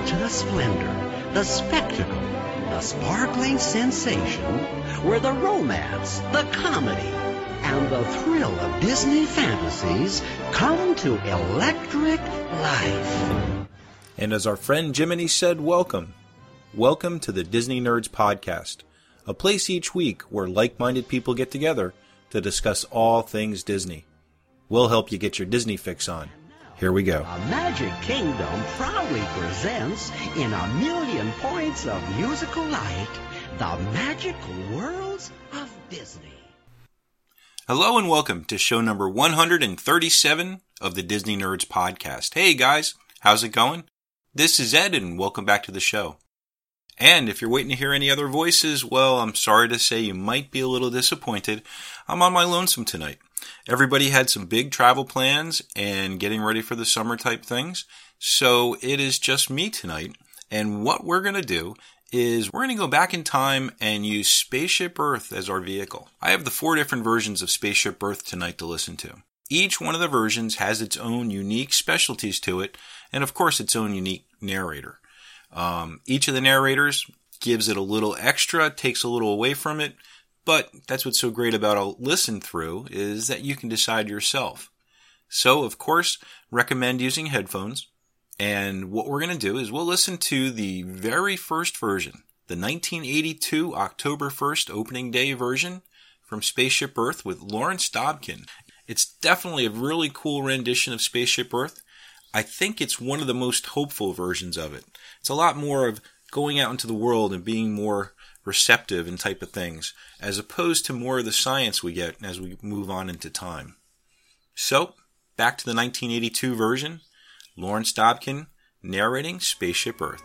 to the splendor, the spectacle, the sparkling sensation, where the romance, the comedy, and the thrill of Disney fantasies come to electric life. And as our friend Jiminy said, welcome. Welcome to the Disney Nerds Podcast, a place each week where like-minded people get together to discuss all things Disney. We'll help you get your Disney fix on. Here we go. A Magic Kingdom proudly presents, in a million points of musical light, the magic worlds of Disney. Hello and welcome to show number 137 of the Disney Nerds Podcast. Hey guys, how's it going? This is Ed and welcome back to the show. And if you're waiting to hear any other voices, well, I'm sorry to say you might be a little disappointed. I'm on my lonesome tonight. Everybody had some big travel plans and getting ready for the summer type things. So it is just me tonight. And what we're going to do is we're going to go back in time and use Spaceship Earth as our vehicle. I have the 4 different versions of Spaceship Earth tonight to listen to. Each one of the versions has its own unique specialties to it, and of course its own unique narrator. Each of the narrators gives it a little extra, takes a little away from it, but that's what's so great about a listen through is that you can decide yourself. So, of course, recommend using headphones. And what we're going to do is we'll listen to the very first version, the 1982 October 1st opening day version from Spaceship Earth with Lawrence Dobkin. It's definitely a really cool rendition of Spaceship Earth. I think it's one of the most hopeful versions of it. It's a lot more of going out into the world and being more receptive and type of things, as opposed to more of the science we get as we move on into time. So, back to the 1982 version, Lawrence Dobkin narrating Spaceship Earth.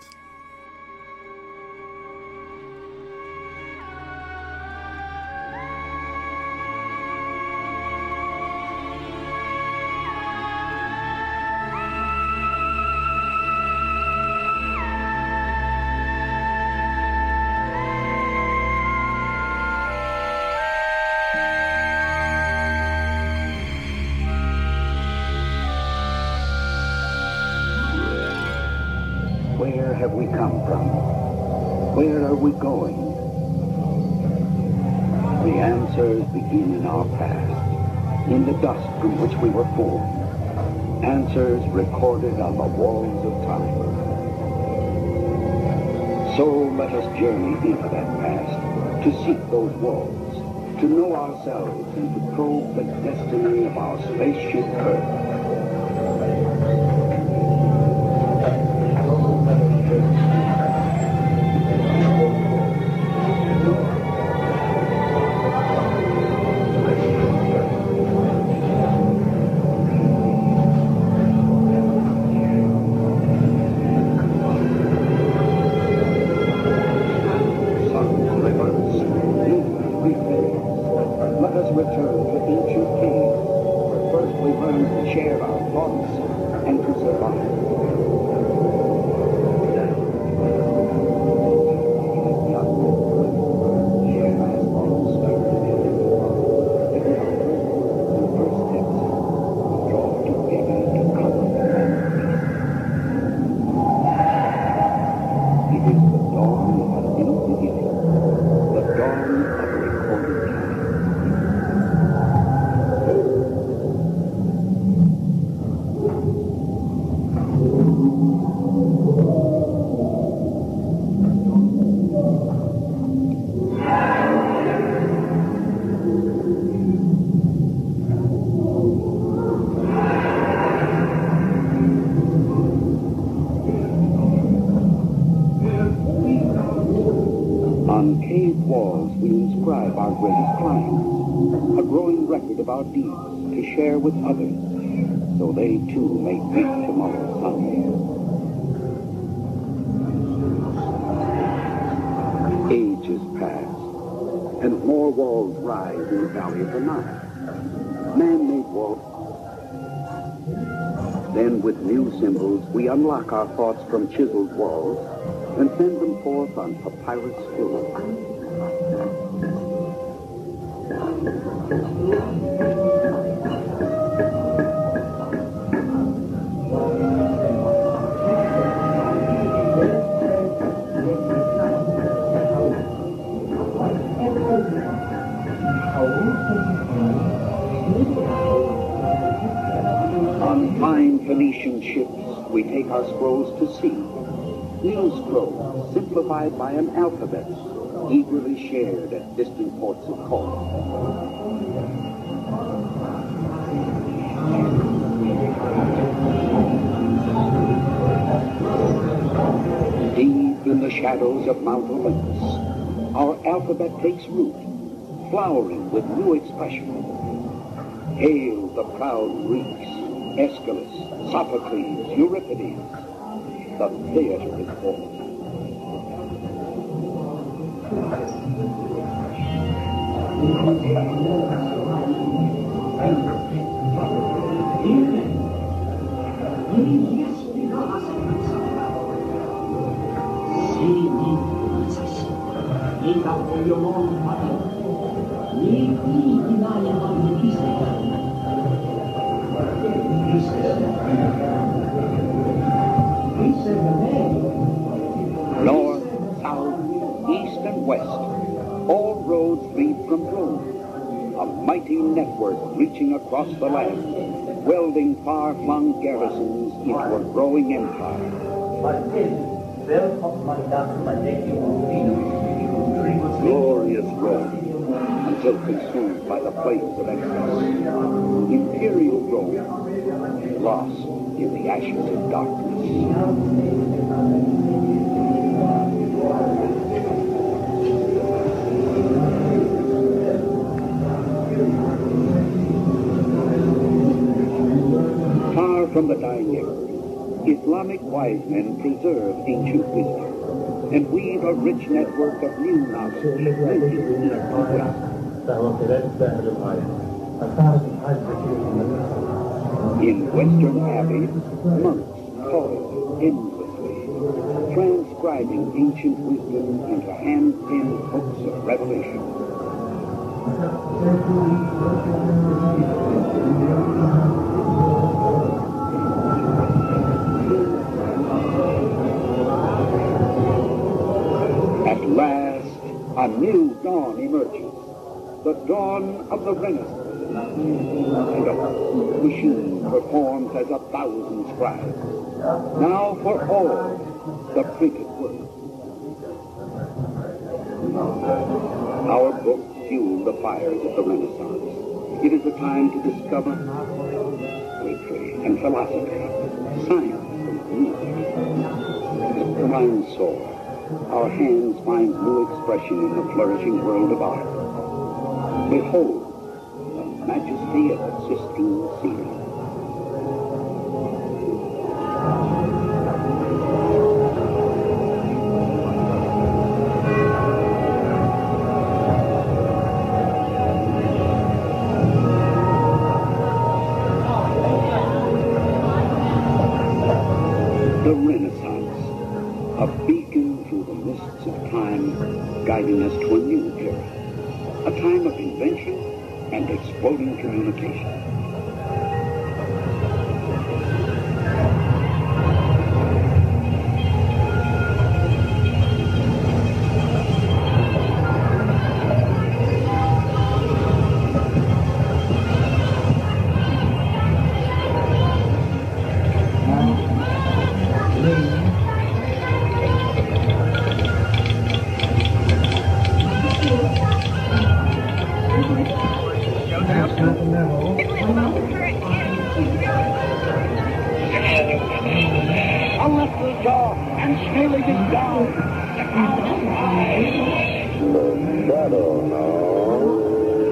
Where have we come from? Where are we going? The answers begin in our past, in the dust from which we were formed. Answers recorded on the walls of time. So let us journey into that past, to seek those walls, to know ourselves and to probe the destiny of our spaceship Earth. Our deeds to share with others, so they too may greet tomorrow's sun. Ages pass, and more walls rise in the valley of the Nile. Man-made walls. Then, with new symbols, we unlock our thoughts from chiseled walls and send them forth on papyrus scrolls. On fine Phoenician ships, we take our scrolls to sea. New scrolls, simplified by an alphabet, eagerly shared at distant ports of call. Deep in the shadows of Mount Olympus, our alphabet takes root, flowering with new expression. Hail the proud Greeks, Aeschylus, Sophocles, Euripides. The theater is born. North, south, east, and west, all roads lead from Rome, a mighty network reaching across the land, welding far-flung garrisons into a growing empire. Glorious Rome, until consumed by the flames of excess. Imperial Rome, lost in the ashes of darkness. Far from the dying emperor, Islamic wise men preserve ancient wisdom and weave a rich network of new knowledge in Western abbeys, monks toil endlessly, transcribing ancient wisdom into hand-penned books of revelation. At last, a new dawn emerges, the dawn of the Renaissance. And a machine performs as 1,000 scribes. Now for all, the printed word. Our books fuel the fires of the Renaissance. It is the time to discover poetry and philosophy, science and music. The mind soars. Our hands find new expression in the flourishing world of art. Behold, the majesty of the Sistine Ceiling. The Renaissance, a beacon through the mists of time, guiding us to a new era, a time of invention and exploding communication. I'll lift the jaw and sailing it down. The shadow now.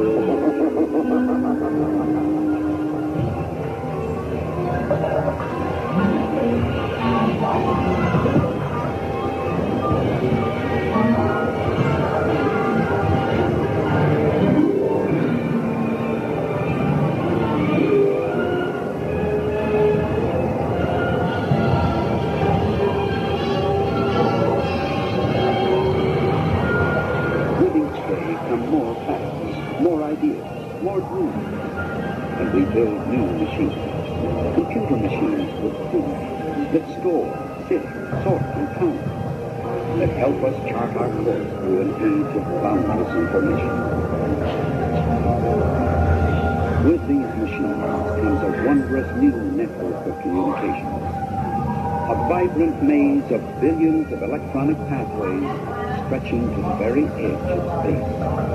More facts, more ideas, more dreams. And we build new machines, computer machines with food, that store, sift, sort, and count, that help us chart our course through an age of boundless information. With these machines comes a wondrous new network of communications. A vibrant maze of billions of electronic pathways stretching to the very edge of space.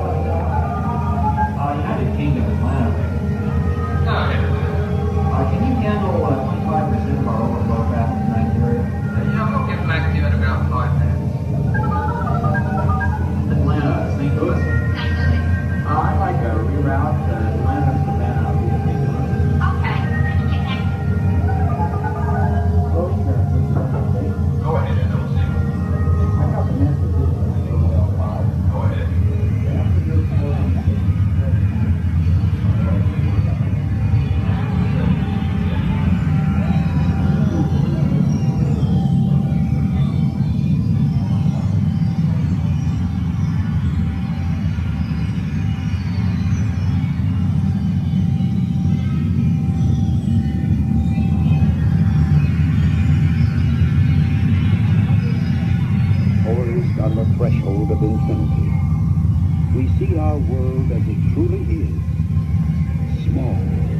United Kingdom is land. Can you handle 25% of our overflow traffic in Nigeria? Yeah, we'll get back to you in about 5 minutes. Atlanta, St. Louis? I'd like a reroute Atlanta to Savannah via St. Louis. Okay. Go ahead, NLC. I got the message. Go ahead. Poised on the threshold of infinity, we see our world as it truly is. Small,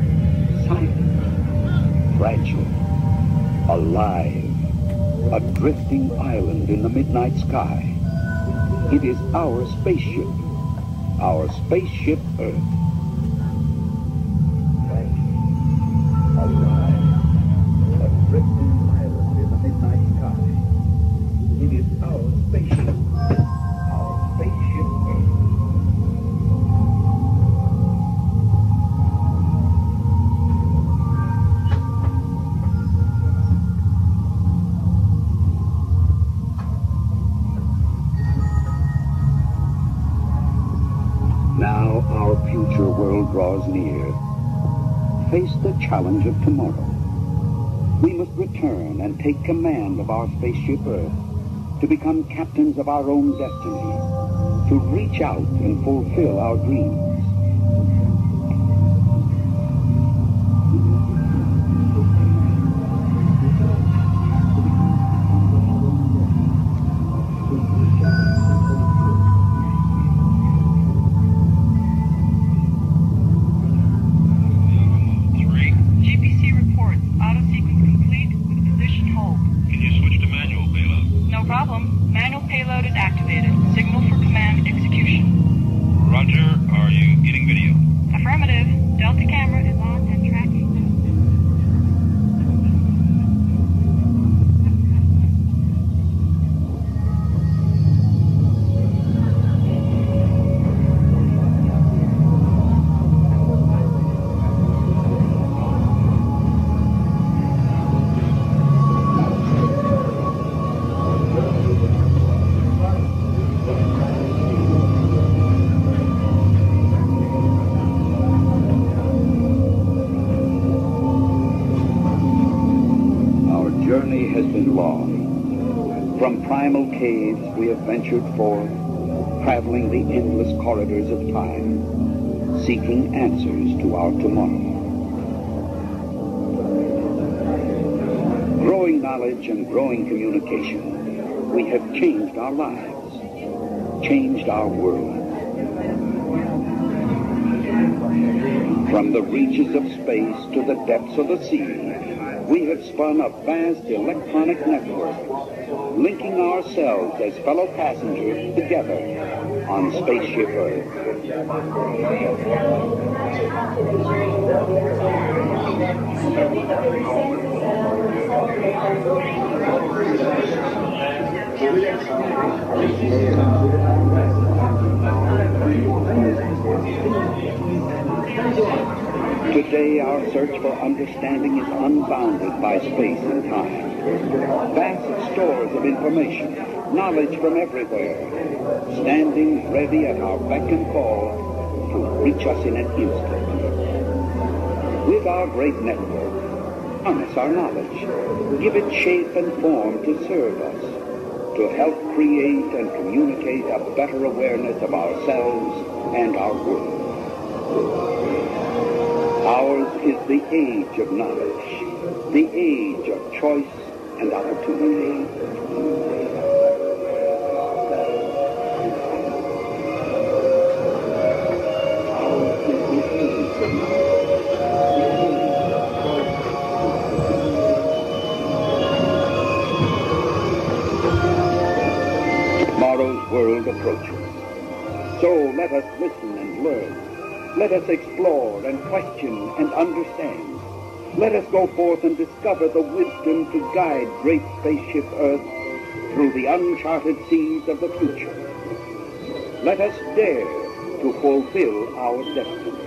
silent, fragile, alive, a drifting island in the midnight sky. It is our spaceship Earth. Alive, a drifting island in the midnight sky. It is our spaceship Earth. Now our future world draws near. Face the challenge of tomorrow. We must return and take command of our spaceship Earth, to become captains of our own destiny, to reach out and fulfill our dreams. GPC reports. Auto sequence complete with position hold. Can you switch to manual payload? No problem. Manual payload is activated. Signal for command execution. Roger, are you getting video? Affirmative. Delta camera is on and tracking. Journey has been long. From primal caves we have ventured forth, traveling the endless corridors of time, seeking answers to our tomorrow. Growing knowledge and growing communication, we have changed our lives, changed our world. From the reaches of space to the depths of the sea, we have spun a vast electronic network, linking ourselves as fellow passengers together on Spaceship Earth. Today, our search for understanding is unbounded by space and time. Vast stores of information, knowledge from everywhere, standing ready at our beck and call to reach us in an instant. With our great network, harness our knowledge, give it shape and form to serve us, to help create and communicate a better awareness of ourselves and our world. Ours is the age of knowledge, the age of choice and opportunity. Ours is the age of knowledge. world approaches. So let us listen and learn. Let us explore and question and understand. Let us go forth and discover the wisdom to guide great spaceship Earth through the uncharted seas of the future. Let us dare to fulfill our destiny.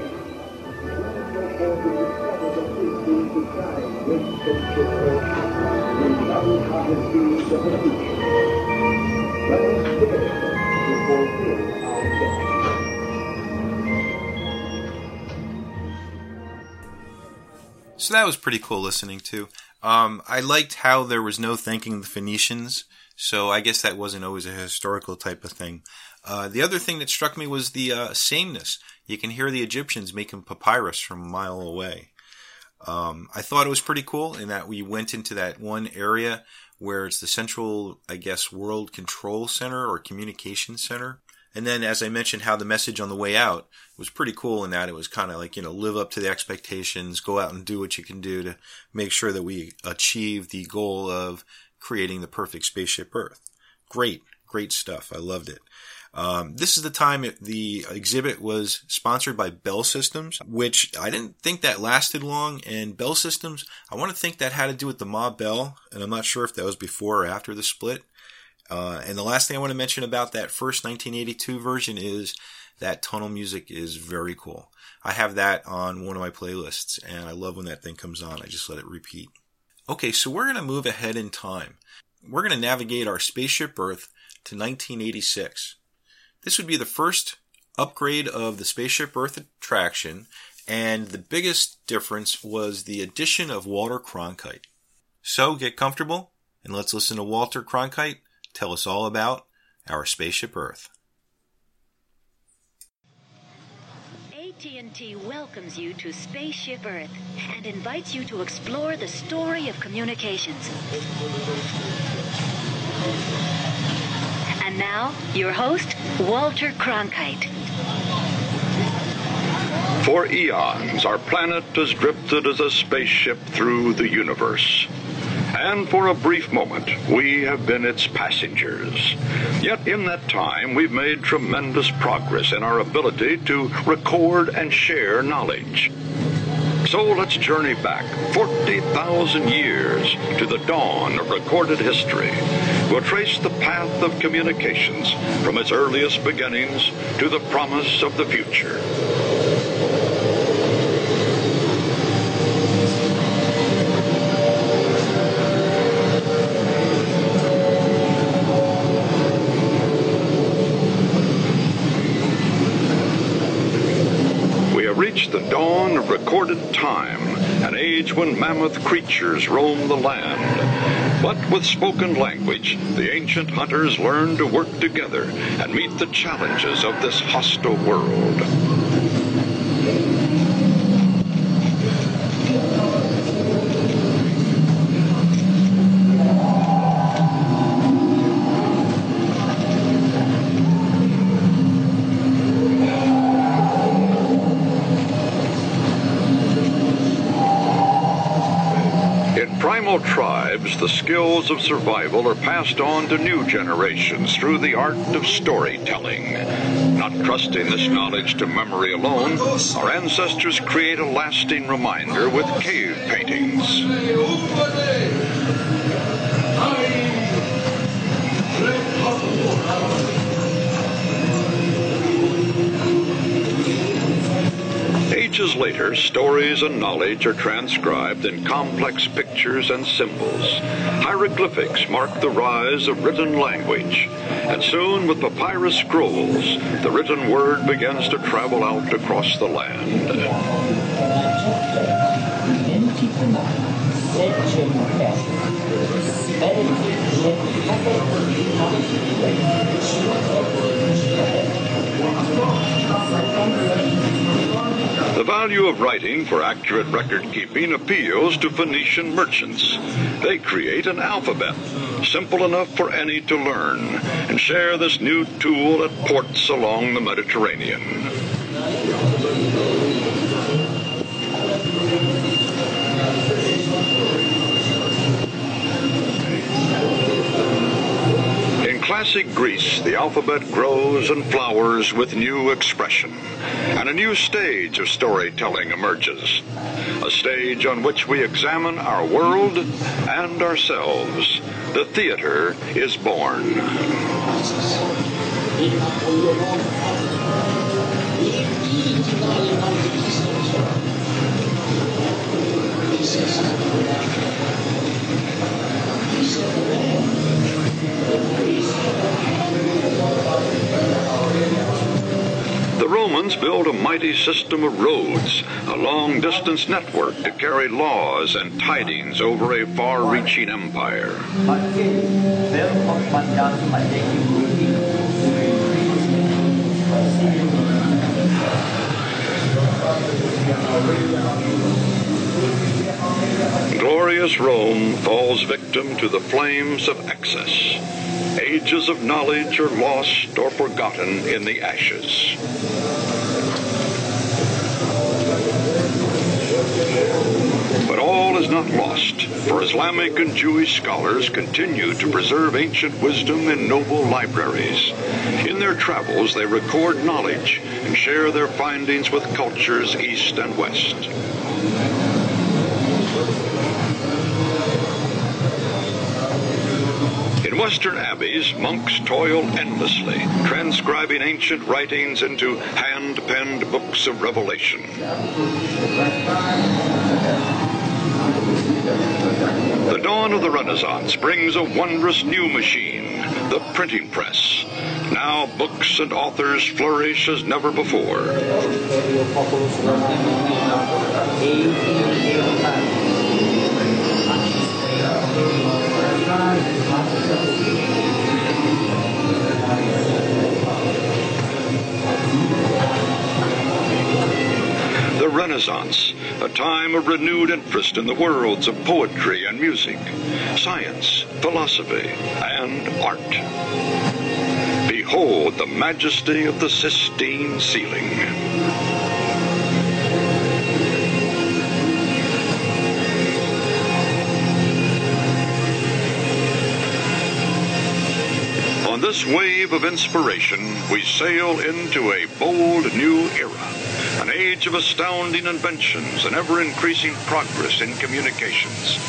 So that was pretty cool listening to. I liked how there was no thanking the Phoenicians, so I guess that wasn't always a historical type of thing. The other thing that struck me was the sameness. You can hear the Egyptians making papyrus from a mile away. I thought it was pretty cool in that we went into that one area where it's the central, I guess, world control center or communication center. And then, as I mentioned, how the message on the way out was pretty cool in that it was kind of like, live up to the expectations, go out and do what you can do to make sure that we achieve the goal of creating the perfect spaceship Earth. Great stuff. I loved it. This is the time the exhibit was sponsored by Bell Systems, which I didn't think that lasted long. And Bell Systems, I want to think that had to do with the Ma Bell, and I'm not sure if that was before or after the split. And the last thing I want to mention about that first 1982 version is that tonal music is very cool. I have that on one of my playlists, and I love when that thing comes on. I just let it repeat. Okay, so we're going to move ahead in time. We're going to navigate our spaceship Earth to 1986. This would be the first upgrade of the spaceship Earth attraction, and the biggest difference was the addition of Walter Cronkite. So get comfortable, and let's listen to Walter Cronkite tell us all about our spaceship Earth. AT&T welcomes you to Spaceship Earth and invites you to explore the story of communications. And now, your host, Walter Cronkite. For eons, our planet has drifted as a spaceship through the universe. And for a brief moment, we have been its passengers. Yet in that time, we've made tremendous progress in our ability to record and share knowledge. So let's journey back 40,000 years to the dawn of recorded history. We'll trace the path of communications from its earliest beginnings to the promise of the future. Reached the dawn of recorded time, an age when mammoth creatures roamed the land. But with spoken language, the ancient hunters learned to work together and meet the challenges of this hostile world. Primal tribes, the skills of survival are passed on to new generations through the art of storytelling. Not trusting this knowledge to memory alone, our ancestors create a lasting reminder with cave paintings. Ages later, stories and knowledge are transcribed in complex pictures and symbols. Hieroglyphics mark the rise of written language. And soon, with papyrus scrolls, the written word begins to travel out across the land. The value of writing for accurate record-keeping appeals to Phoenician merchants. They create an alphabet, simple enough for any to learn, and share this new tool at ports along the Mediterranean. classic classic Greece, the alphabet grows and flowers with new expression, and a new stage of storytelling emerges. A stage on which we examine our world and ourselves. The theater is born. The Romans built a mighty system of roads, a long-distance network to carry laws and tidings over a far-reaching empire. Glorious Rome falls victim to the flames of excess. Ages of knowledge are lost or forgotten in the ashes. But all is not lost, for Islamic and Jewish scholars continue to preserve ancient wisdom in noble libraries. In their travels, they record knowledge and share their findings with cultures east and west. In Western abbeys, monks toil endlessly, transcribing ancient writings into hand-penned books of revelation. The dawn of the Renaissance brings a wondrous new machine, the printing press. Now books and authors flourish as never before. The Renaissance, a time of renewed interest in the worlds of poetry and music, science, philosophy, and art. Behold the majesty of the Sistine ceiling. On this wave of inspiration, we sail into a bold new era, an age of astounding inventions and ever-increasing progress in communications.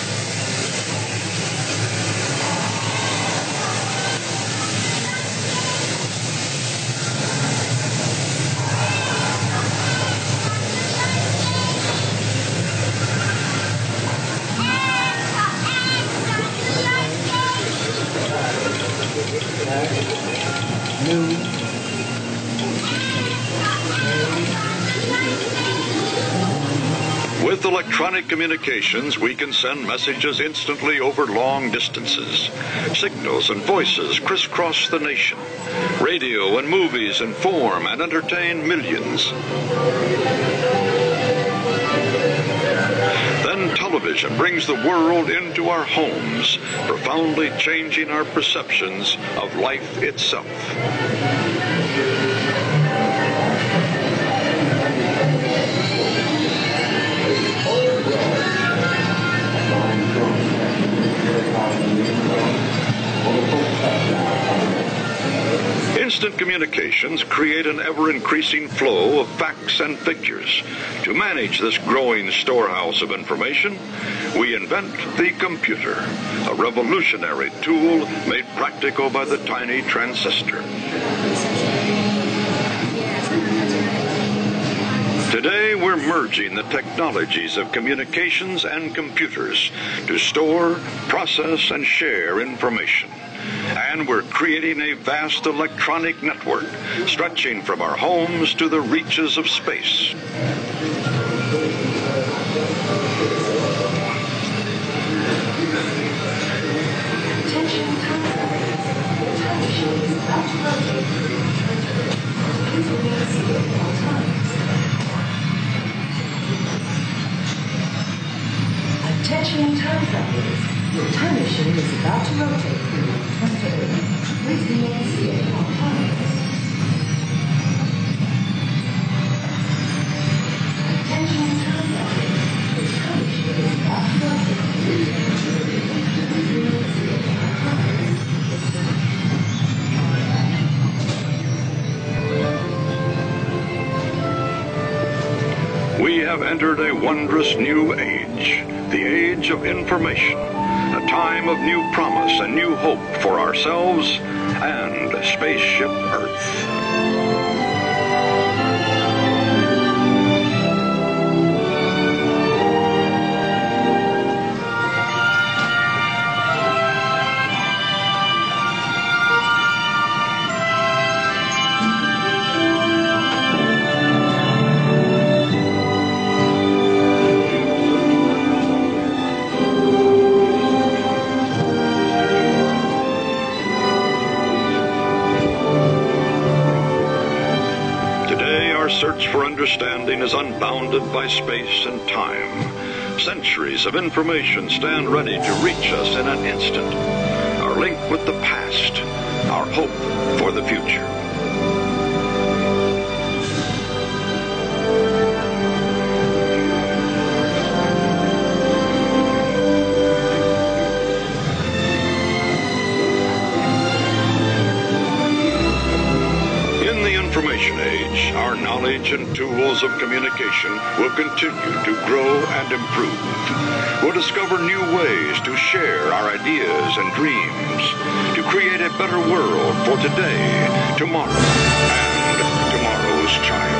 With electronic communications, we can send messages instantly over long distances. Signals and voices crisscross the nation. Radio and movies inform and entertain millions. Then television brings the world into our homes, profoundly changing our perceptions of life itself. Instant communications create an ever-increasing flow of facts and figures. To manage this growing storehouse of information, we invent the computer, a revolutionary tool made practical by the tiny transistor. Today, we're merging the technologies of communications and computers to store, process, and share information. And we're creating a vast electronic network, stretching from our homes to the reaches of space. Attention time travelers. Your time machine is about to rotate through the Earth. Please remain seated on time. Attention time travelers. Your time machine is about to rotate through the Earth. Please remain seated on time. have entered a wondrous new age, the age of information, a time of new promise and new hope for ourselves and Spaceship Earth. Search for understanding is unbounded by space and time. Centuries of information stand ready to reach us in an instant. Our link with the past, our hope for the future. Information age, our knowledge and tools of communication will continue to grow and improve. We'll discover new ways to share our ideas and dreams, to create a better world for today, tomorrow, and tomorrow's child.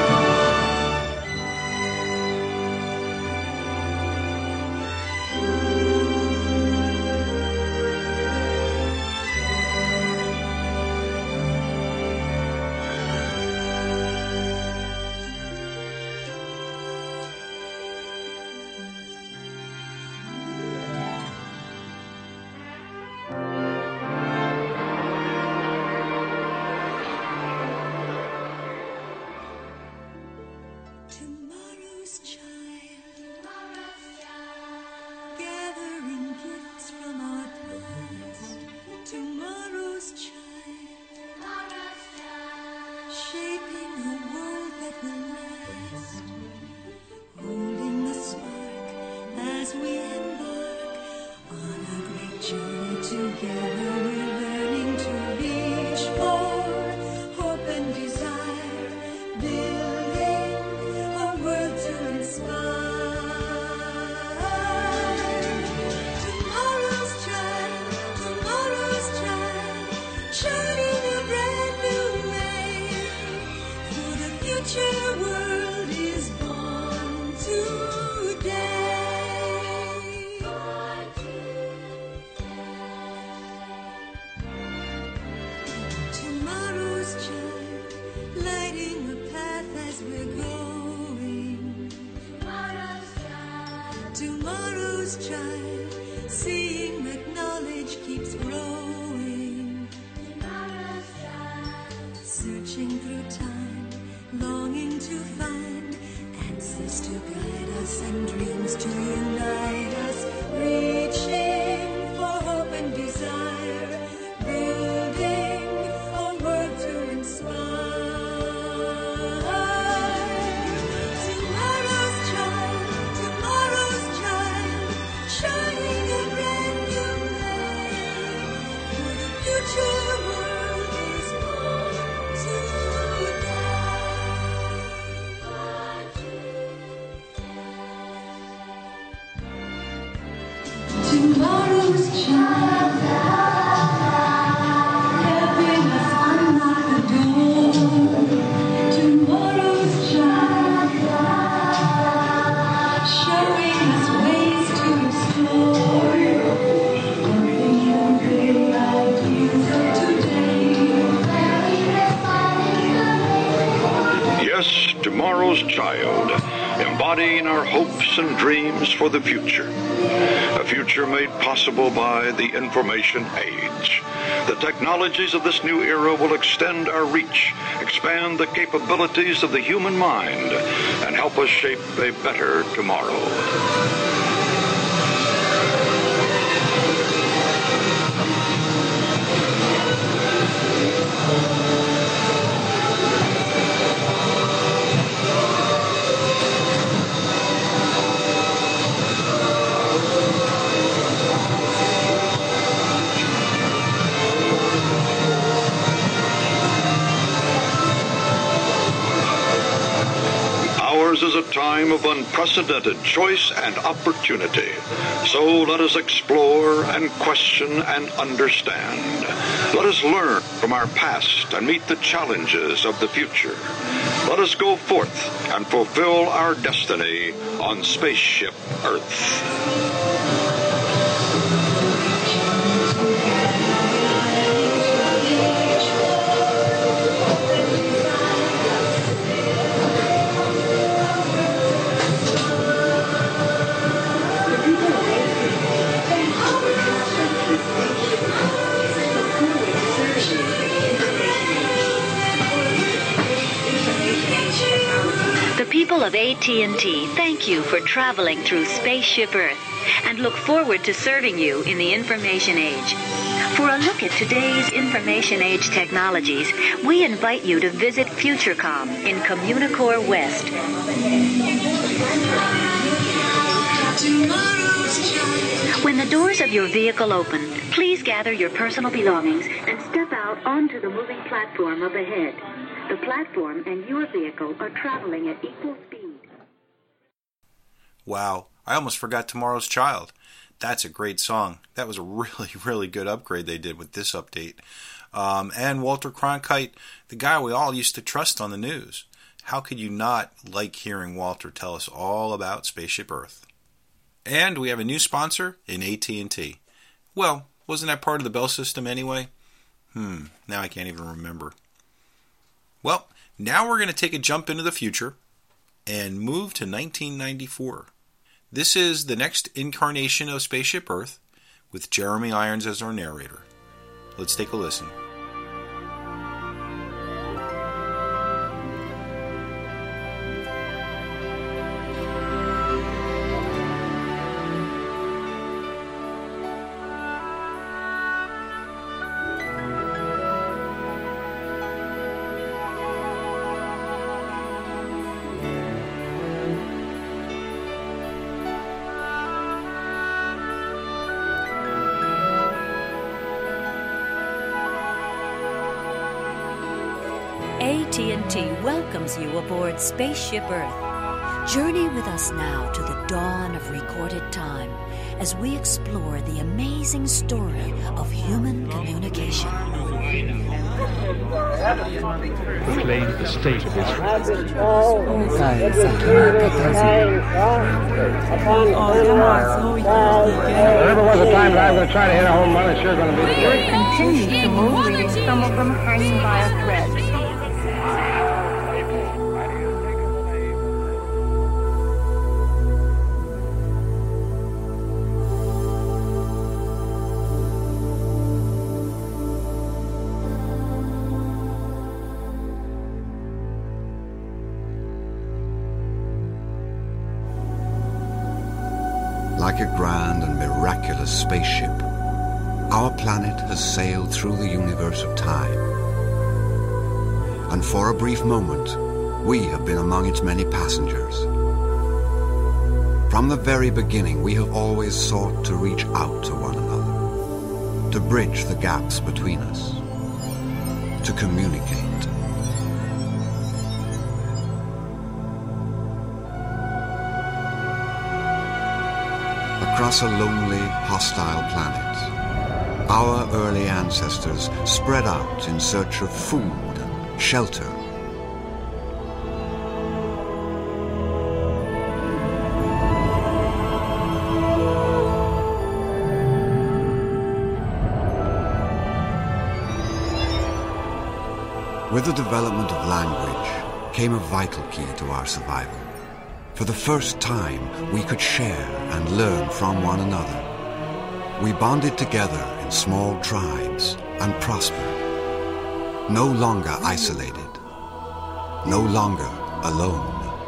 Tomorrow's child, helping us unlock the door. Tomorrow's child, showing us ways to explore. Working on big ideas of today. Yes, tomorrow's child, embodying our hopes and dreams for the future. A future made possible by the information age. The technologies of this new era will extend our reach, expand the capabilities of the human mind, and help us shape a better tomorrow. Is a time time of unprecedented choice and opportunity. So let us explore and question and understand. Let us learn from our past and meet the challenges of the future. Let us go forth and fulfill our destiny on Spaceship Earth. The people of AT&T thank you for traveling through Spaceship Earth and look forward to serving you in the information age. For a look at today's information age technologies, we invite you to visit Futurecom in Communicore West. When the doors of your vehicle open, please gather your personal belongings and step out onto the moving platform up ahead. The platform and your vehicle are traveling at equal speed. Wow, I almost forgot Tomorrow's Child. That's a great song. That was a really, really good upgrade they did with this update. And Walter Cronkite, the guy we all used to trust on the news. How could you not like hearing Walter tell us all about Spaceship Earth? And we have a new sponsor in AT&T. Well, wasn't that part of the Bell system anyway? Now I can't even remember. Well, now we're going to take a jump into the future and move to 1994. This is the next incarnation of Spaceship Earth with Jeremy Irons as our narrator. Let's take a listen. AT&T welcomes you aboard Spaceship Earth. Journey with us now to the dawn of recorded time as we explore the amazing story of human communication. Proclaim the state of Israel. There was a time that I was going to try to hit a home run. It's sure going to be the Earth continues to move, leaving some of them hanging by a thread. Like a grand and miraculous spaceship, our planet has sailed through the universe of time. And for a brief moment, we have been among its many passengers. From the very beginning, we have always sought to reach out to one another, to bridge the gaps between us, to communicate. Across a lonely, hostile planet, our early ancestors spread out in search of food and shelter. With the development of language came a vital key to our survival. For the first time, we could share and learn from one another. We bonded together in small tribes and prospered. No longer isolated. No longer alone.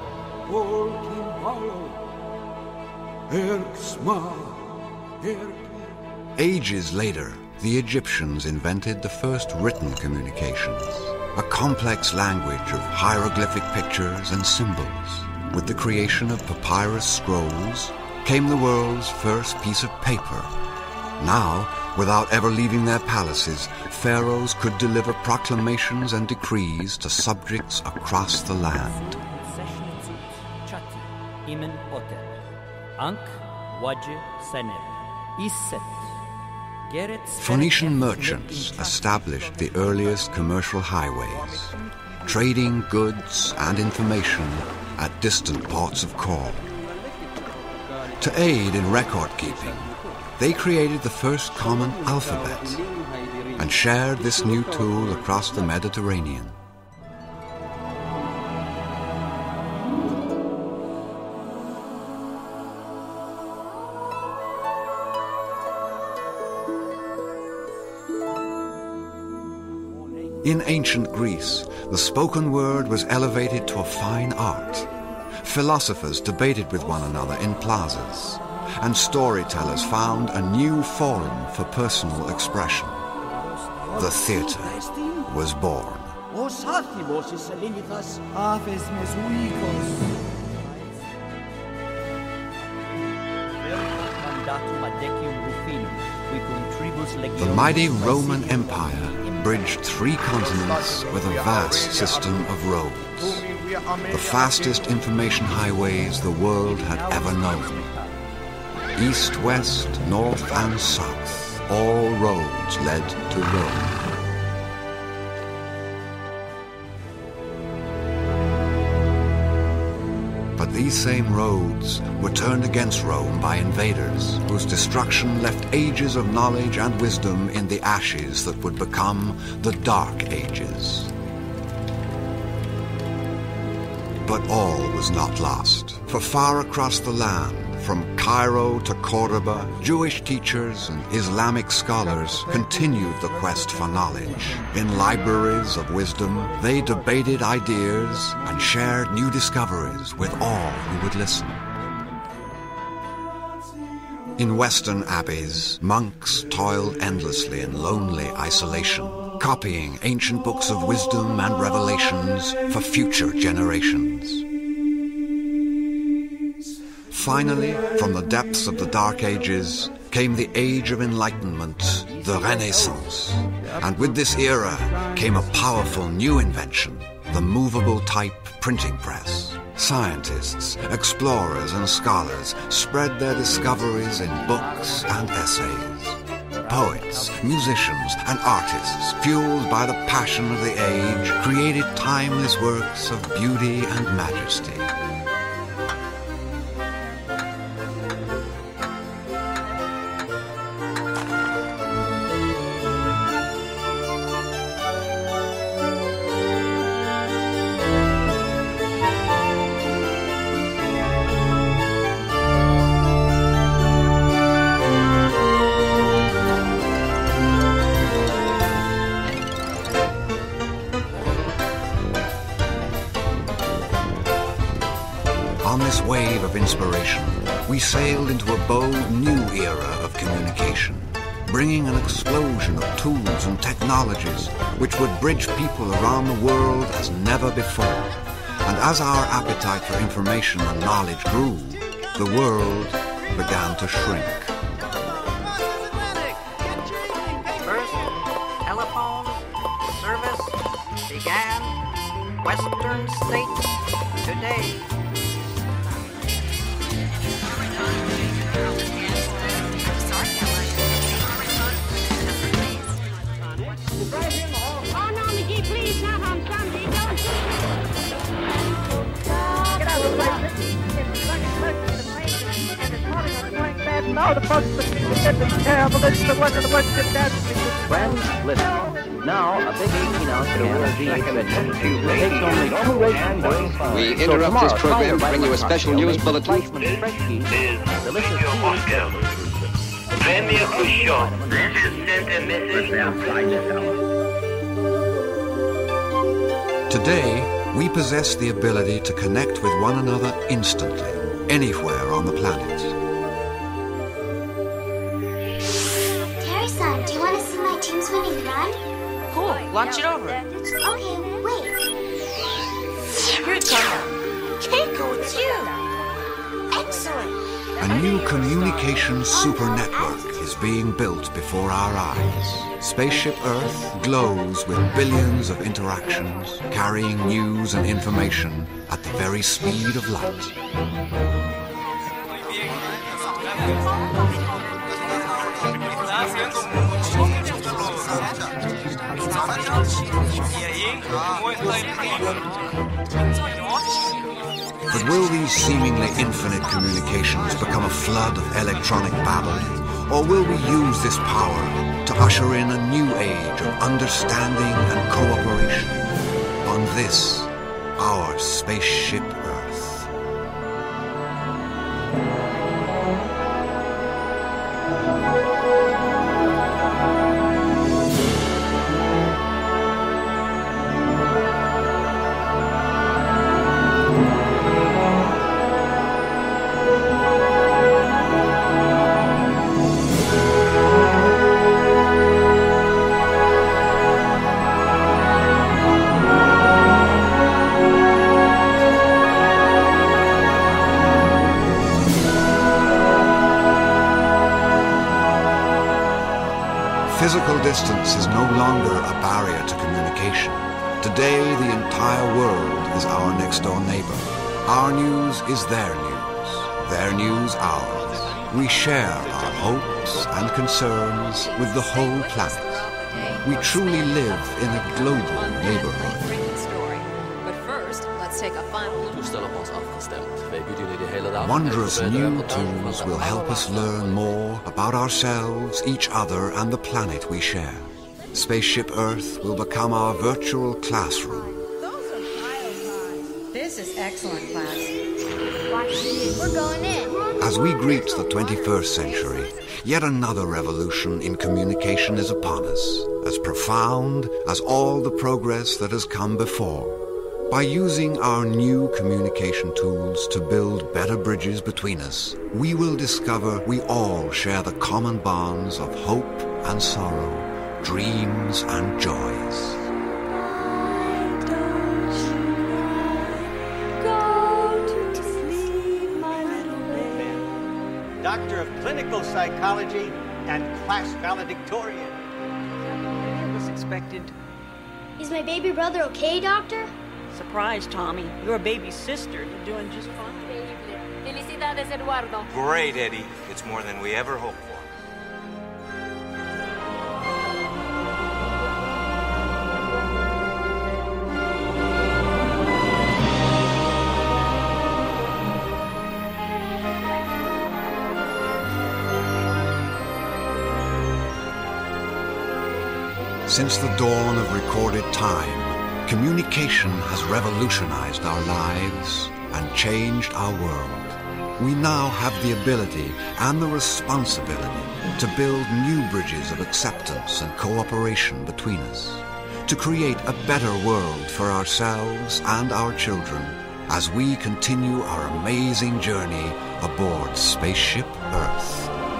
Ages later, the Egyptians invented the first written communications, a complex language of hieroglyphic pictures and symbols. With the creation of papyrus scrolls came the world's first piece of paper. Now, without ever leaving their palaces, pharaohs could deliver proclamations and decrees to subjects across the land. Imen Otel, Ankh Wajeh Senet, Iset. Phoenician merchants established the earliest commercial highways, trading goods and information at distant ports of call. To aid in record keeping, they created the first common alphabet and shared this new tool across the Mediterranean. In ancient Greece, the spoken word was elevated to a fine art. Philosophers debated with one another in plazas, and storytellers found a new forum for personal expression. The theatre was born. The mighty Roman Empire bridged 3 continents with a vast system of roads, the fastest information highways the world had ever known. East, west, north and south, all roads led to Rome. But these same roads were turned against Rome by invaders, whose destruction left ages of knowledge and wisdom in the ashes that would become the Dark Ages. But all was not lost, for far across the land, from Cairo to Cordoba, Jewish teachers and Islamic scholars continued the quest for knowledge. In libraries of wisdom, they debated ideas and shared new discoveries with all who would listen. In Western abbeys, monks toiled endlessly in lonely isolation, copying ancient books of wisdom and revelations for future generations. Finally, from the depths of the Dark Ages, came the Age of Enlightenment, the Renaissance. And with this era came a powerful new invention, the movable type printing press. Scientists, explorers and scholars spread their discoveries in books and essays. Poets, musicians and artists, fueled by the passion of the age, created timeless works of beauty and majesty. On this wave of inspiration, we sailed into a bold new era of communication, bringing an explosion of tools and technologies which would bridge people around the world as never before. And as our appetite for information and knowledge grew, the world began to shrink. First, telephone service began Western states today. Now the bugs are terrible. This is the one of the ones that dance. Friends, listen. Now, a big 18-ounce can of G takes only 2 racing points. We interrupt this program to bring you a special news bulletin. Premier Khrushchev, this is sent a message. Today, we possess the ability to connect with one another instantly, anywhere on the planet. Terry-san, do you want to see my team's winning run? Cool, launch it over. Okay, wait. Here it comes. Keiko, it's you. Excellent. A new communications super network is being built before our eyes. Spaceship Earth glows with billions of interactions, carrying news and information at the very speed of light. But will these seemingly infinite communications become a flood of electronic babble? Or will we use this power to usher in a new age of understanding and cooperation on this, our spaceship Earth? Physical distance is no longer a barrier to communication. Today, the entire world is our next-door neighbor. Our news is their news ours. We share our hopes and concerns with the whole planet. We truly live in a global neighborhood. But first, let's take a final look. Wondrous new tools will help us learn more about ourselves, each other, and the planet we share. Spaceship Earth will become our virtual classroom. This is excellent, class. We're going in. As we greet the 21st century, yet another revolution in communication is upon us, as profound as all the progress that has come before. By using our new communication tools to build better bridges between us, we will discover we all share the common bonds of hope and sorrow, dreams and joys. Doctor of Clinical Psychology and class valedictorian. It was expected. Is my baby brother okay, Doctor? Surprise, Tommy. Your baby sister. You're doing just fine. Felicidades, Eduardo. Great, Eddie. It's more than we ever hoped for. Since the dawn of recorded time, communication has revolutionized our lives and changed our world. We now have the ability and the responsibility to build new bridges of acceptance and cooperation between us, to create a better world for ourselves and our children as we continue our amazing journey aboard Spaceship Earth.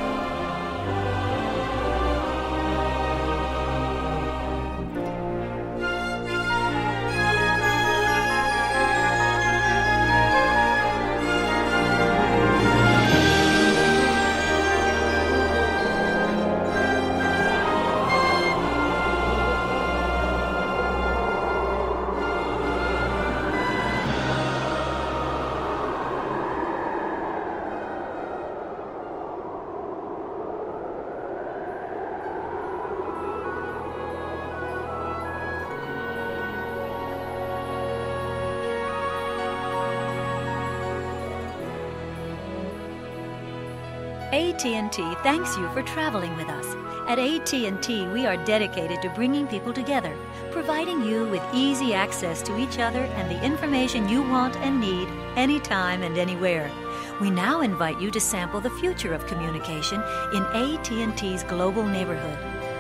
AT&T thanks you for traveling with us. At AT&T, we are dedicated to bringing people together, providing you with easy access to each other and the information you want and need anytime and anywhere. We now invite you to sample the future of communication in AT&T's global neighborhood.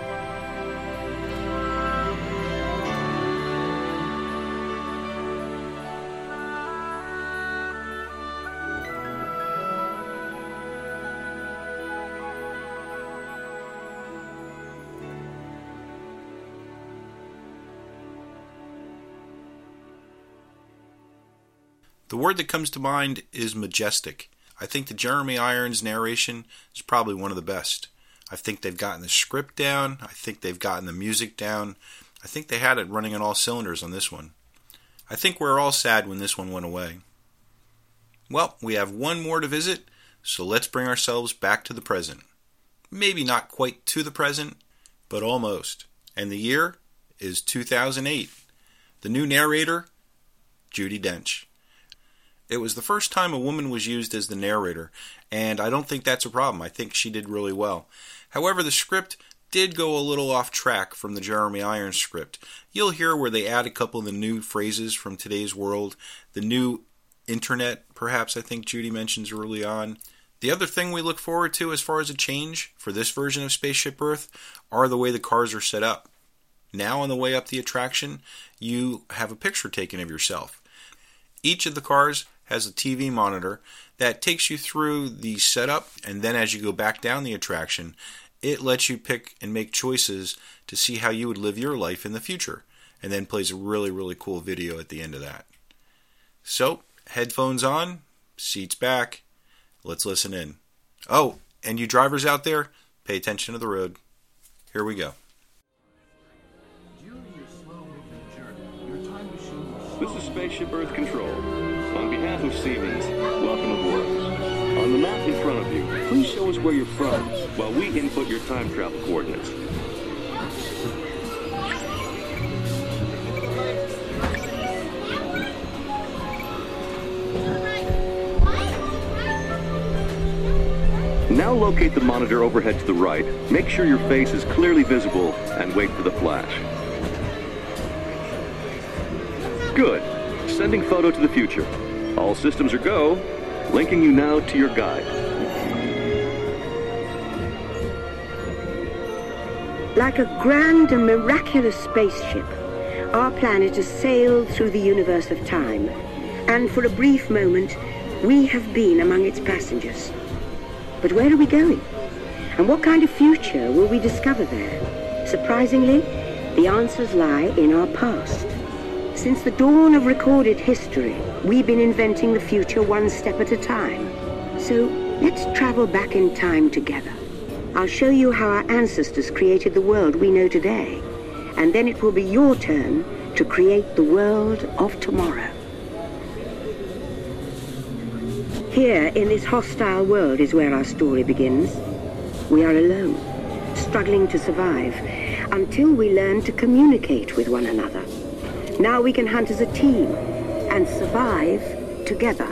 The word that comes to mind is majestic. I think that Jeremy Irons' narration is probably one of the best. I think they've gotten the script down. I think they've gotten the music down. I think they had it running on all cylinders on this one. I think we're all sad when this one went away. Well, we have one more to visit, so let's bring ourselves back to the present. Maybe not quite to the present, but almost. And the year is 2008. The new narrator, Judi Dench. It was the first time a woman was used as the narrator, and I don't think that's a problem. I think she did really well. However, the script did go a little off track from the Jeremy Irons script. You'll hear where they add a couple of the new phrases from today's world, the new internet, perhaps I think Judi mentions early on. The other thing we look forward to as far as a change for this version of Spaceship Earth are the way the cars are set up. Now on the way up the attraction, you have a picture taken of yourself. Each of the cars has a TV monitor that takes you through the setup, and then as you go back down the attraction, it lets you pick and make choices to see how you would live your life in the future, and then plays a really, really cool video at the end of that. So, headphones on, seats back, let's listen in. Oh, and you drivers out there, pay attention to the road. Here we go. This is Spaceship Earth Control. On behalf of Siemens, welcome aboard. On the map in front of you, please show us where you're from while we input your time travel coordinates. Now locate the monitor overhead to the right, make sure your face is clearly visible, and wait for the flash. Good. Sending photo to the future. All systems are go. Linking you now to your guide. Like a grand and miraculous spaceship, our planet has sailed through the universe of time, and for a brief moment, we have been among its passengers. But where are we going? And what kind of future will we discover there? Surprisingly, the answers lie in our past. Since the dawn of recorded history, we've been inventing the future one step at a time. So let's travel back in time together. I'll show you how our ancestors created the world we know today, and then it will be your turn to create the world of tomorrow. Here, in this hostile world, is where our story begins. We are alone, struggling to survive, until we learn to communicate with one another. Now we can hunt as a team and survive together.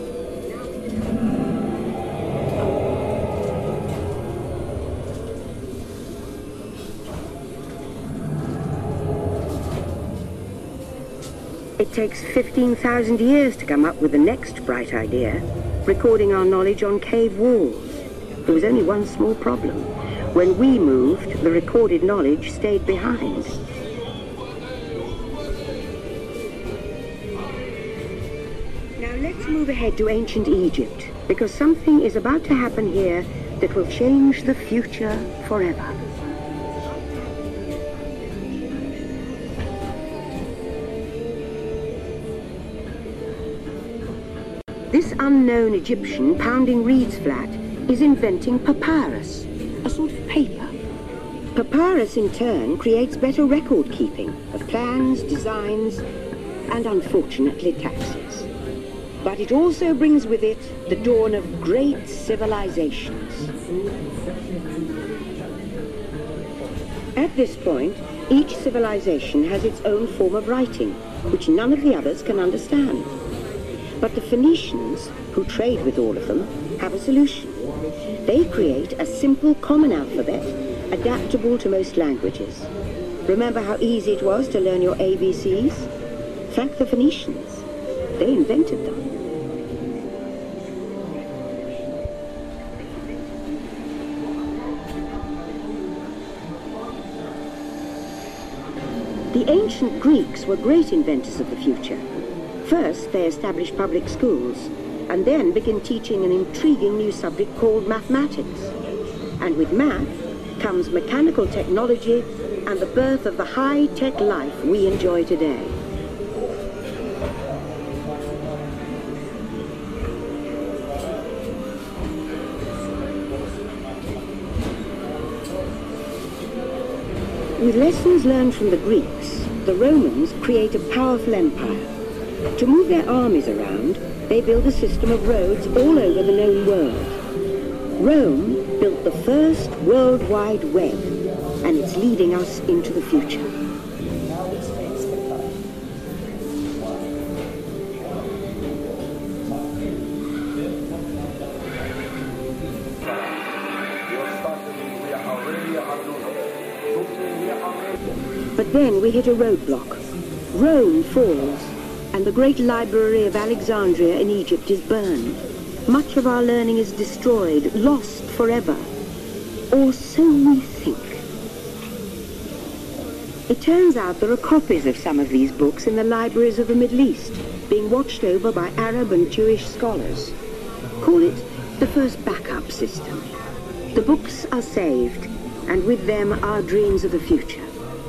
It takes 15,000 years to come up with the next bright idea, recording our knowledge on cave walls. There was only one small problem. When we moved, the recorded knowledge stayed behind. Let's move ahead to ancient Egypt, because something is about to happen here that will change the future forever. This unknown Egyptian pounding reeds flat is inventing papyrus, a sort of paper. Papyrus, in turn, creates better record keeping of plans, designs, and unfortunately taxes. But it also brings with it the dawn of great civilizations. At this point, each civilization has its own form of writing, which none of the others can understand. But the Phoenicians, who trade with all of them, have a solution. They create a simple common alphabet, adaptable to most languages. Remember how easy it was to learn your ABCs? Thank the Phoenicians. They invented them. The ancient Greeks were great inventors of the future. First, they established public schools, and then began teaching an intriguing new subject called mathematics. And with math comes mechanical technology and the birth of the high-tech life we enjoy today. With lessons learned from the Greeks, the Romans create a powerful empire. To move their armies around, they build a system of roads all over the known world. Rome built the first World Wide Web, and it's leading us into the future. But then we hit a roadblock. Rome falls, and the great library of Alexandria in Egypt is burned. Much of our learning is destroyed, lost forever. Or so we think. It turns out there are copies of some of these books in the libraries of the Middle East, being watched over by Arab and Jewish scholars. Call it the first backup system. The books are saved, and with them our dreams of the future.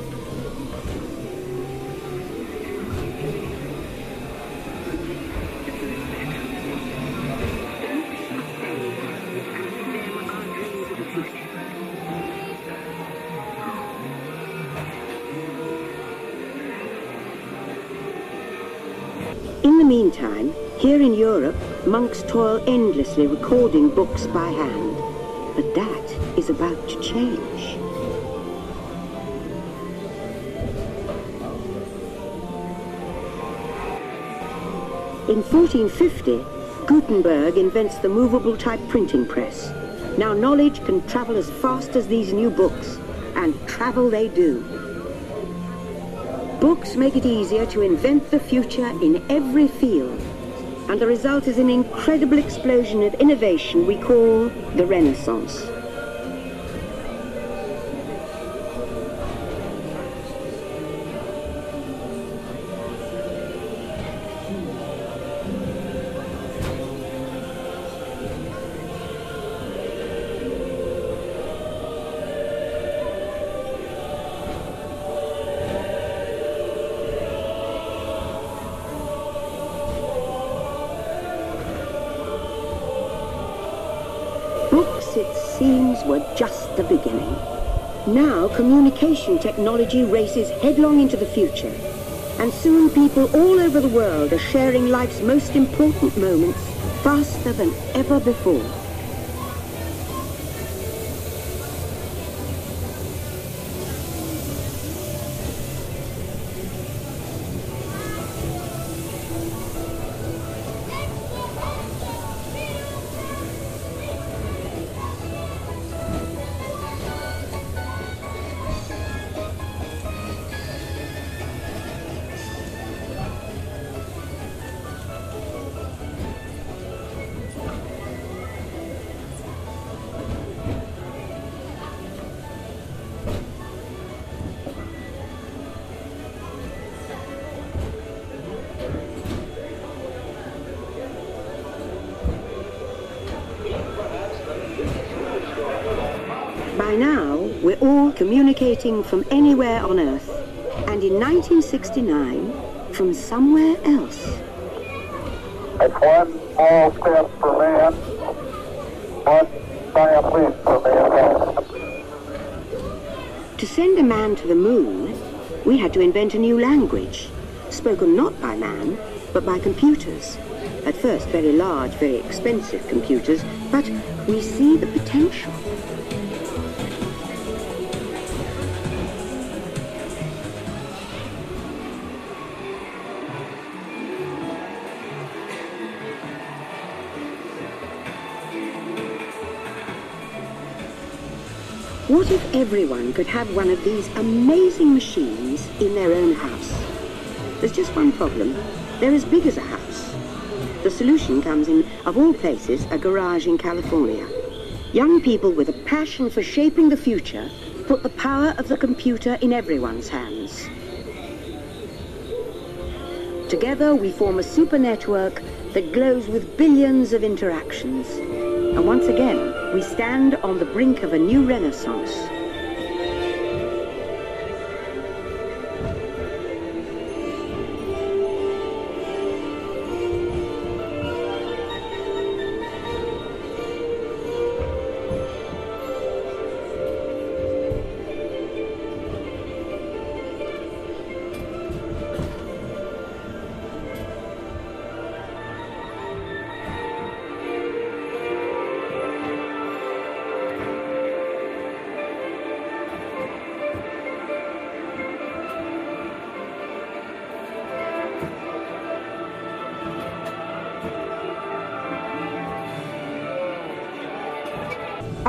In the meantime, here in Europe, monks toil endlessly recording books by hand. But that is about to change. In 1450, Gutenberg invents the movable type printing press. Now knowledge can travel as fast as these new books, and travel they do. Books make it easier to invent the future in every field, and the result is an incredible explosion of innovation we call the Renaissance. Books, it seems, were just the beginning. Now communication technology races headlong into the future, and soon people all over the world are sharing life's most important moments faster than ever before. By now, we're all communicating from anywhere on Earth, and in 1969, from somewhere else. It's one small step for man, one giant leap for mankind. To send a man to the moon, we had to invent a new language, spoken not by man, but by computers. At first, very large, very expensive computers, but we see the potential. What if everyone could have one of these amazing machines in their own house? There's just one problem. They're as big as a house. The solution comes in, of all places, a garage in California. Young people with a passion for shaping the future put the power of the computer in everyone's hands. Together we form a super network that glows with billions of interactions. And once again, we stand on the brink of a new renaissance.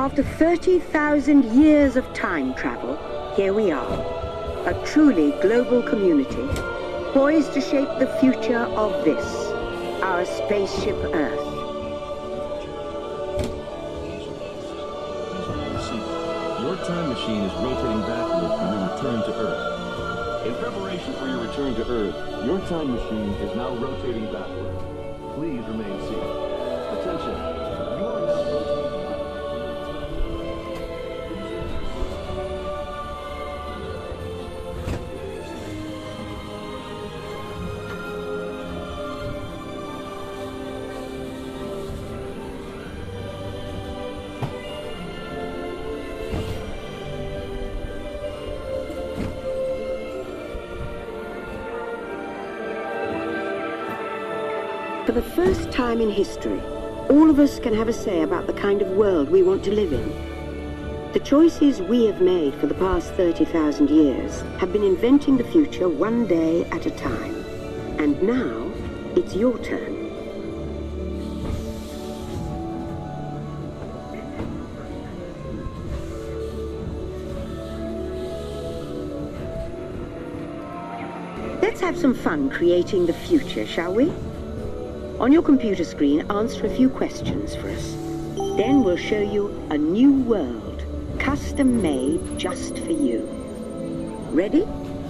After 30,000 years of time travel, here we are, a truly global community, poised to shape the future of this, our spaceship Earth. Your time machine is rotating backward when you return to Earth. In preparation for your return to Earth, your time machine is now rotating backward. Please remain seated. Attention. For the first time in history, all of us can have a say about the kind of world we want to live in. The choices we have made for the past 30,000 years have been inventing the future one day at a time. And now, it's your turn. Let's have some fun creating the future, shall we? On your computer screen, answer a few questions for us. Then we'll show you a new world, custom-made just for you. Ready?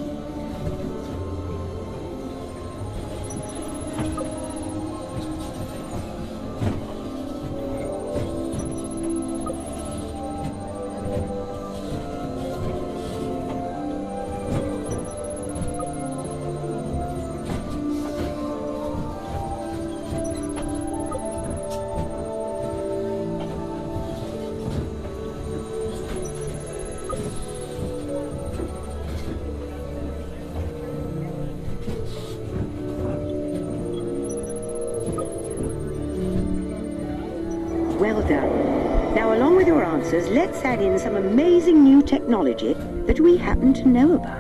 Well done. Now, along with your answers, let's add in some amazing new technology that we happen to know about.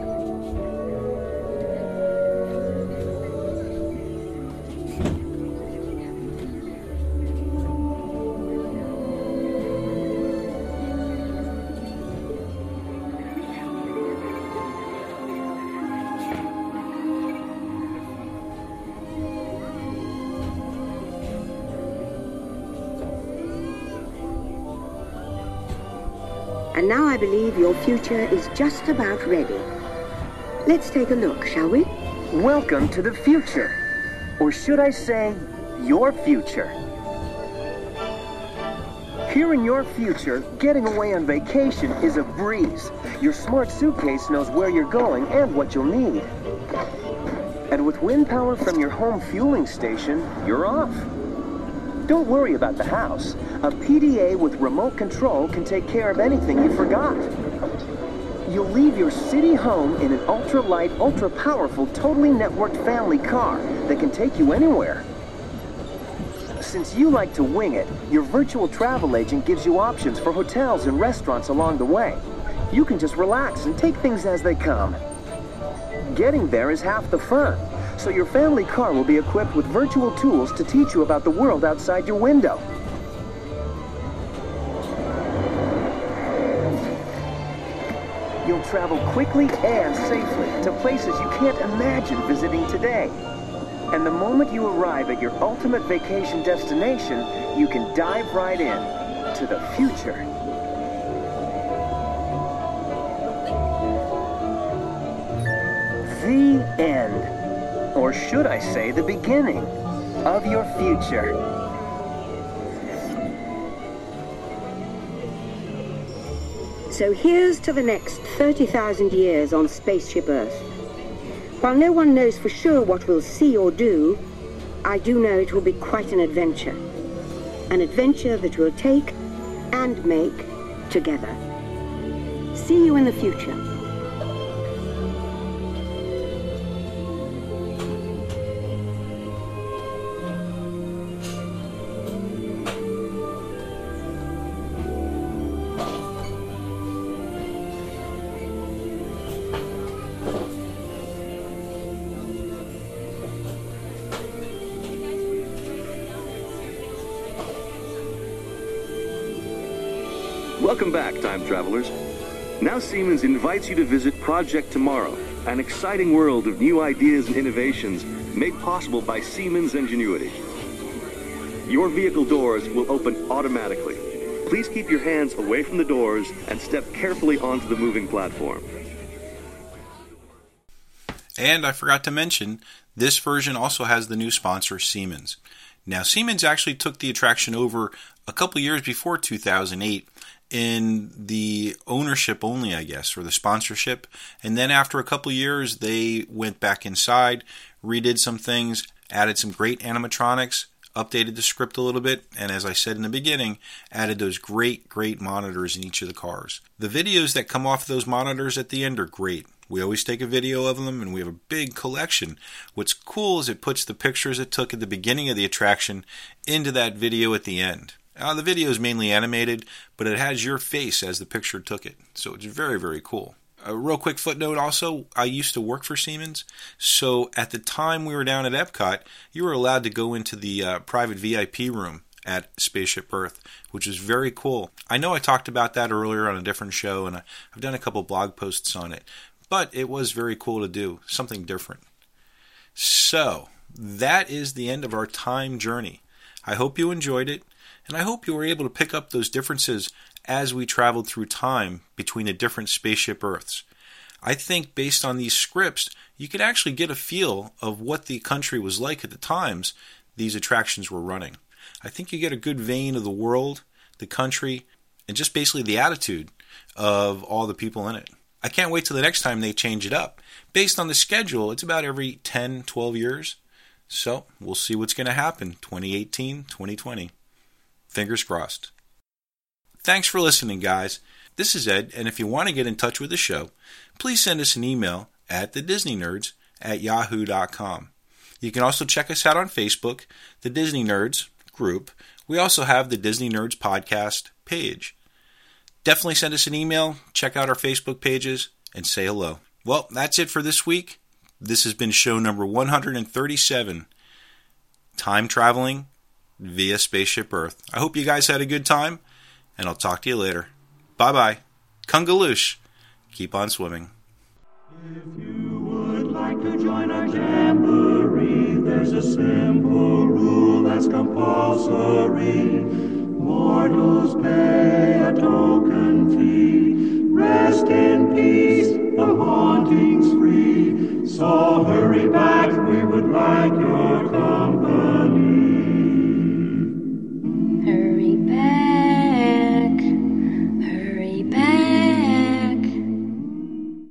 And now I believe your future is just about ready. Let's take a look, shall we? Welcome to the future. Or should I say, your future. Here in your future, getting away on vacation is a breeze. Your smart suitcase knows where you're going and what you'll need. And with wind power from your home fueling station, you're off. Don't worry about the house. A PDA with remote control can take care of anything you forgot. You'll leave your city home in an ultra-light, ultra-powerful, totally networked family car that can take you anywhere. Since you like to wing it, your virtual travel agent gives you options for hotels and restaurants along the way. You can just relax and take things as they come. Getting there is half the fun. So your family car will be equipped with virtual tools to teach you about the world outside your window. You'll travel quickly and safely to places you can't imagine visiting today. And the moment you arrive at your ultimate vacation destination, you can dive right in to the future. The end. Or should I say the beginning of your future. So here's to the next 30,000 years on Spaceship Earth. While no one knows for sure what we'll see or do, I do know it will be quite an adventure. An adventure that we'll take and make together. See you in the future. Welcome back, time travelers. Now Siemens invites you to visit Project Tomorrow, an exciting world of new ideas and innovations made possible by Siemens ingenuity. Your vehicle doors will open automatically. Please keep your hands away from the doors and step carefully onto the moving platform. And I forgot to mention, this version also has the new sponsor, Siemens. Now, Siemens actually took the attraction over a couple years before 2008 in the ownership only, I guess, or the sponsorship. And then after a couple years, they went back inside, redid some things, added some great animatronics, updated the script a little bit, and as I said in the beginning, added those great monitors in each of the cars. The videos that come off those monitors at the end are great. We always take a video of them, and we have a big collection. What's cool is it puts the pictures it took at the beginning of the attraction into that video at the end. The video is mainly animated, but it has your face as the picture took it, so it's very, very cool. A real quick footnote also, I used to work for Siemens, so at the time we were down at Epcot, you were allowed to go into the private VIP room at Spaceship Earth, which is very cool. I know I talked about that earlier on a different show, and I've done a couple blog posts on it, but it was very cool to do, something different. So, that is the end of our time journey. I hope you enjoyed it, and I hope you were able to pick up those differences as we traveled through time between the different Spaceship Earths. I think based on these scripts, you could actually get a feel of what the country was like at the times these attractions were running. I think you get a good vein of the world, the country, and just basically the attitude of all the people in it. I can't wait till the next time they change it up. Based on the schedule, it's about every 10, 12 years. So, we'll see what's going to happen 2018, 2020. Fingers crossed. Thanks for listening, guys. This is Ed, and if you want to get in touch with the show, please send us an email at thedisneynerds@yahoo.com. You can also check us out on Facebook, the Disney Nerds group. We also have the Disney Nerds podcast page. Definitely send us an email, check out our Facebook pages, and say hello. Well, that's it for this week. This has been show number 137, Time Traveling via Spaceship Earth. I hope you guys had a good time, and I'll talk to you later. Bye-bye. Kungaloosh. Keep on swimming. If you would like to join our jamboree, there's a simple rule that's compulsory. Mortals pay a token fee, resting